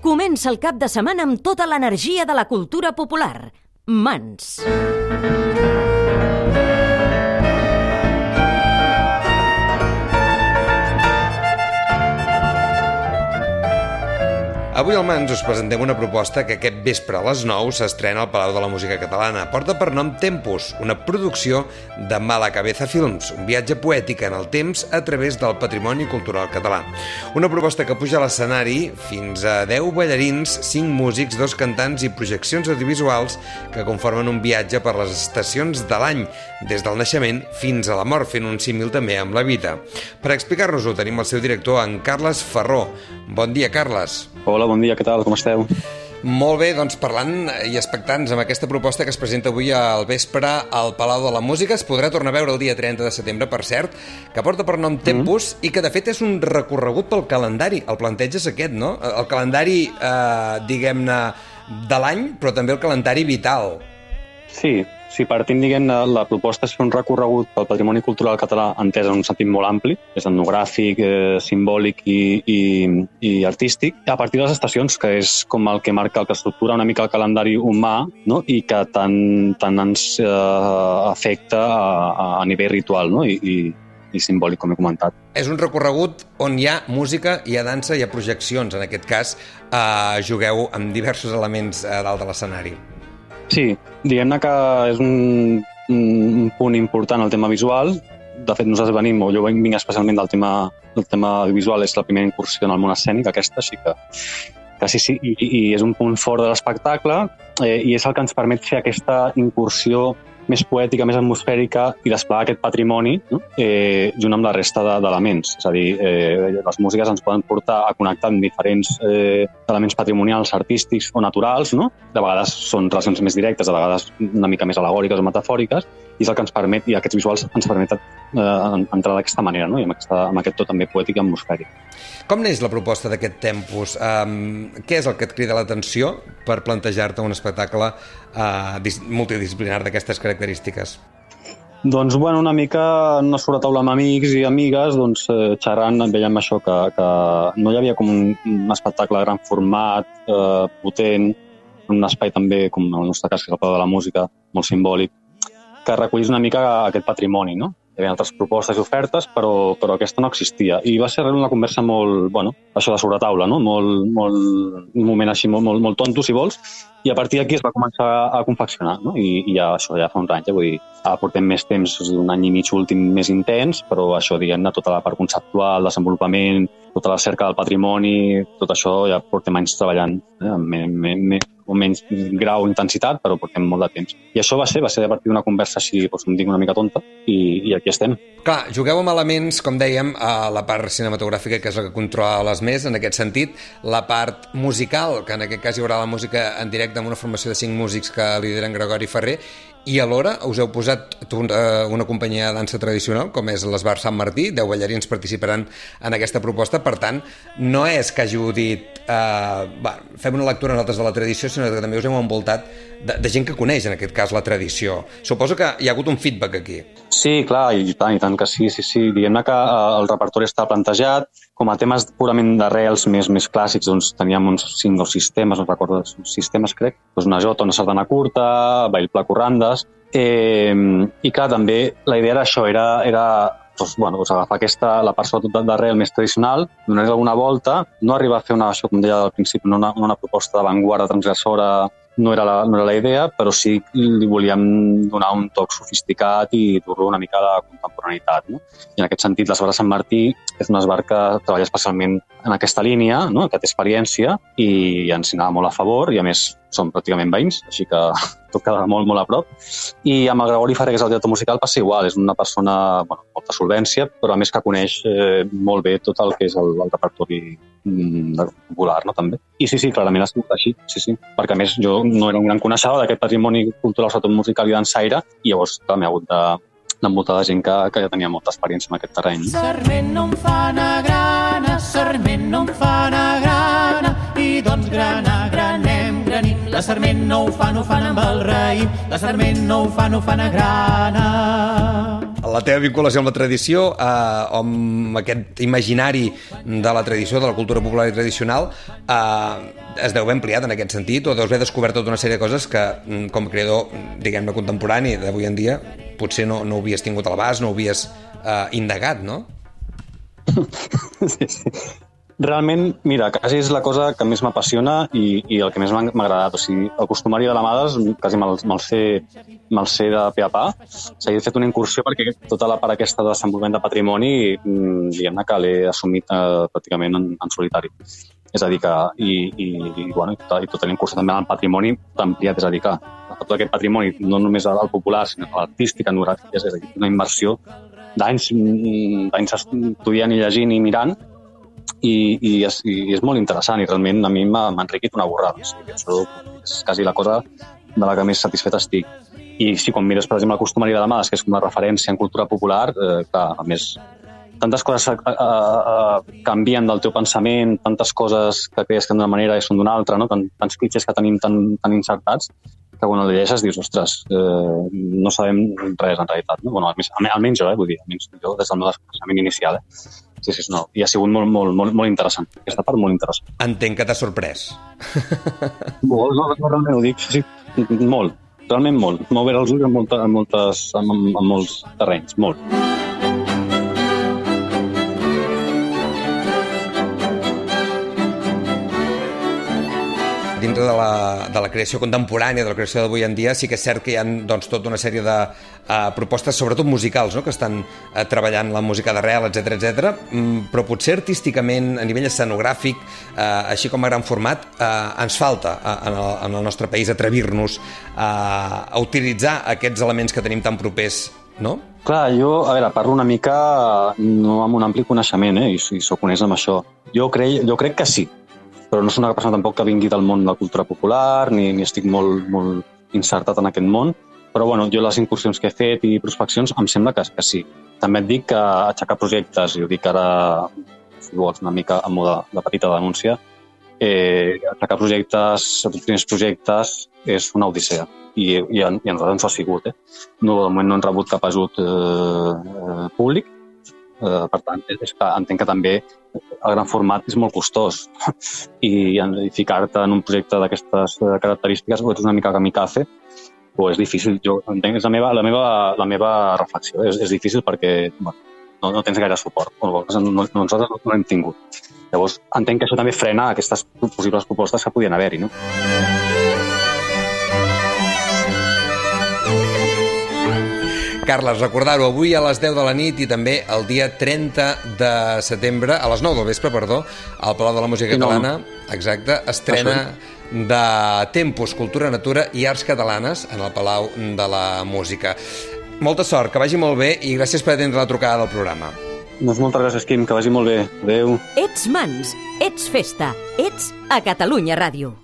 Comença el cap de setmana amb tota l'energia de la cultura popular. Mans. Avui al Mans us presentem una proposta que aquest vespre a les 9 s'estrena al Palau de la Música Catalana. Porta per nom Tempus, una producció de Mala Cabeza Films, un viatge poètic en el temps a través del patrimoni cultural català. Una proposta que puja a l'escenari fins a 10 ballarins, 5 músics, 2 cantants i projeccions audiovisuals que conformen un viatge per les estacions de l'any, des del naixement fins a la mort, fent un símil també amb la vida. Per explicar-nos-ho tenim el seu director, en Carles Ferró. Bon dia, Carles. Hola, bon dia, què tal? Com esteu? Molt bé, doncs parlant i expectants amb aquesta proposta que es presenta avui al vespre al Palau de la Música. Es podrà tornar a veure el dia 30 de setembre, per cert, que porta per nom Tempus i que de fet és un recorregut pel calendari. El planteig és aquest, no? El calendari, diguem-ne, de l'any, però també el calendari vital. Sí, partint, diguem-ne, la proposta és fer un recorregut pel patrimoni cultural català entès en un sentit molt ampli, és etnogràfic, simbòlic i artístic, a partir de les estacions, que és com el que marca, el que estructura una mica el calendari humà, no? I que tant ens afecta a nivell ritual, no? I simbòlic, com he comentat. És un recorregut on hi ha música, hi ha dansa, hi ha projeccions. En aquest cas, jugueu amb diversos elements a dalt de l'escenari. Sí, diguem-ne que és un punt important el tema visual. De fet, nosaltres jo vinc especialment del tema visual, és la primera incursió en el món escènic, aquesta, així que sí, i és un punt fort de l'espectacle i és el que ens permet fer aquesta incursió més poètica, més atmosfèrica i desplegar aquest patrimoni, no? Junt amb la resta d'elements. És a dir, les músiques ens poden portar a connectar amb diferents elements patrimonials, artístics o naturals, no? De vegades són relacions més directes, de vegades una mica més al·legòriques o metafòriques, i és el que ens permet, i aquests visuals ens permeten entrar d'aquesta manera, no? I amb aquest to també poètic i atmosfèric. Com neix la proposta d'aquest Tempus? Què és el que et crida l'atenció per plantejar-te un espectacle multidisciplinar d'aquestes característiques? Doncs, bueno, una mica en una sobretaula amb amics i amigues, doncs, xerrant, veiem això, que no hi havia com un espectacle de gran format, potent, un espai també, com en el nostre cas, que és el Palau de la Música, molt simbòlic, que recollís una mica aquest patrimoni, no? Hi havia altres propostes i ofertes, però aquesta no existia. I va ser una conversa molt, bueno, això de sobretaula, no? Un moment així molt tonto, si vols, i a partir d'aquí es va començar a confeccionar, no? I ja fa uns anys, vull dir, portem més temps, un any i mig últim més intens, però això, diguem-ne, tota la part conceptual, desenvolupament, tota la cerca del patrimoni, tot això ja portem anys treballant, amb menys grau d'intensitat, però portem molt de temps. I això va ser a partir d'una conversa així, doncs, em dic, una mica tonta, i aquí estem. Clar, jugueu amb elements, com dèiem, a la part cinematogràfica, que és la que controla les més, en aquest sentit, la part musical, que en aquest cas hi haurà la música en directe amb una formació de 5 músics que lideren Gregori Ferrer, i alhora us heu posat una companyia de dansa tradicional, com és l'Esbar Sant Martí, 10 ballarins participaran en aquesta proposta, per tant, no és que hàgiu dit fem una lectura nosaltres de la tradició, sinó que també us heu envoltat de gent que coneix, en aquest cas, la tradició. Suposo que hi ha hagut un feedback aquí. Sí, clar, i tant que sí. Diguem-ne que el repertori està plantejat. Com a temes purament d'arrels més clàssics, doncs teníem uns 5 o 6 temes, no recordo, 6 temes, crec. Doncs una jota, una sardana curta, ball pla corrandes. I clar, també la idea era això, era agafar la part sobretot d'arrel més tradicional, donar-li alguna volta, no arribar a fer això, com deia al principi, una proposta d'avantguarda transgressora, no era la idea, però sí que li volíem donar un toc sofisticat i dur-lo una mica a la contemporaneïtat, no? I en aquest sentit, l'Esbar Sant Martí és un esbar que treballa especialment en aquesta línia, no? Que té experiència i ens hi anava molt a favor, i a més som pràcticament veïns, així que tot queda molt a prop. I amb el Gregori Ferrer, que és el director musical, passa igual, és una persona amb molta solvència, però a més que coneix molt bé tot el que és el repertori popular, no, també. I sí, clarament ha sigut així, sí, perquè a més jo no era un gran coneixedor d'aquest patrimoni cultural, sobretot musical i dansaire, i llavors m'he hagut d'envoltar de gent que ja tenia molta experiència en aquest terreny. Sarment no em fa anar grana, sarment no em fa anar grana, i doncs granem, granim. La sarment no ho fan amb el raïm, la sarment no ho fan anar grana. La teva vinculació amb la tradició, o amb aquest imaginari de la tradició, de la cultura popular i tradicional, es deu haver ampliat en aquest sentit, o deus haver descobert tota una sèrie de coses que, com a creador, diguem-ne, contemporani d'avui en dia, potser no havies tingut a l'abast, no havies indagat, no? Sí. Realment, mira, quasi és la cosa que més m'apassiona i el que més m'ha agradat. O sigui, el costumari de l'Amades quasi me'l sé de pe a pa. He fet una incursió perquè tota la part aquesta de desenvolupament de patrimoni, diguem-ne que l'he assumit pràcticament en solitari. És a dir que, i tota la incursió també en el patrimoni ampliat, és a dir que tot aquest patrimoni, no només el popular, sinó l'artístic, etnogràfic, és a dir, una immersió d'anys estudiant i llegint i mirant, i és molt interessant i realment a mi m'ha enriquit una borrada. O sigui, això és quasi la cosa de la que més satisfet estic. I si quan mires, per exemple, el costumari de Amades, que és una referència en cultura popular, clar, a més, tantes coses canvien del teu pensament, tantes coses que creus que d'una manera i són d'una altra, no? Tants clitxers que tenim tan insertats, que quan el llegeixes dius, ostres, no sabem res en realitat. No? Bueno, almenys jo, vull dir, almenys jo des del meu desconeixement inicial. Sí, no. I ha sigut molt interessant. Aquesta part molt interessant. Entenc que t'ha sorprès. No, realment ho dic. Sí, molt. Realment molt. M'ha obert els ulls en molts terrenys. Molt. Dintre de la creació contemporània, de la creació d'avui en dia, sí que és cert que hi ha doncs, tota una sèrie de propostes, sobretot musicals, no? Que estan treballant la música d'arrel, etc. Però potser artísticament, a nivell escenogràfic, així com a gran format, ens falta en el nostre país atrevir-nos a utilitzar aquests elements que tenim tan propers, no? Clar, jo, a veure, parlo una mica no amb un ampli coneixement, i soc honest amb això. Jo crec que sí, però no soc una persona tampoc que vingui del món de la cultura popular, ni estic molt insertat en aquest món, però bueno, jo les incursions que he fet i prospeccions em sembla que sí. També et dic que aixecar projectes, i ho dic ara, si vols, una mica a moda de petita denúncia, aixecar projectes, els primers projectes, és una odissea, i a nosaltres ens ho ha sigut. No, de moment no hem rebut cap ajut públic, per tant, entenc que també el gran format és molt costós i ficar-te en un projecte d'aquestes característiques o ets una mica kamikaze o és difícil. Jo entenc, és la meva reflexió. És difícil perquè no tens gaire suport. Nosaltres no l'hem tingut. Llavors, entenc que això també frena aquestes possibles propostes que podien haver-hi, no? Carles, recordar-ho, avui a les 10 de la nit i també el dia 30 de setembre, a les 9 del vespre, perdó, al Palau de la Música Catalana, exacte, estrena de Tempus, Cultura, Natura i Arts Catalanes en el Palau de la Música. Molta sort, que vagi molt bé i gràcies per atendre la trucada del programa. Doncs moltes gràcies, Quim, que vagi molt bé. Adéu. Ets Mans, ets festa, ets a Catalunya Ràdio.